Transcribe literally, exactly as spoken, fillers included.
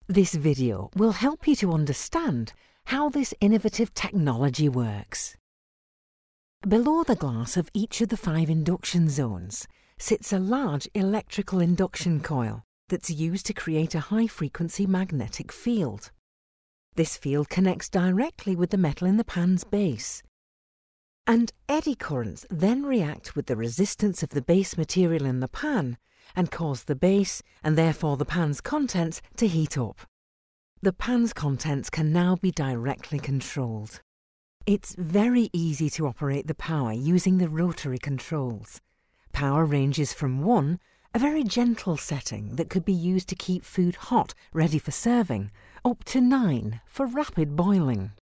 This video will help you to understand how this innovative technology works. Below the glass of each of the five induction zones sits a large electrical induction coil that's used to create a high-frequency magnetic field. This field connects directly with the metal in the pan's base, and eddy currents then react with the resistance of the base material in the pan and cause the base, and therefore the pan's contents, to heat up. The pan's contents can now be directly controlled. It's very easy to operate the power using the rotary controls. Power ranges from one, a very gentle setting that could be used to keep food hot, ready for serving, up to nine for rapid boiling.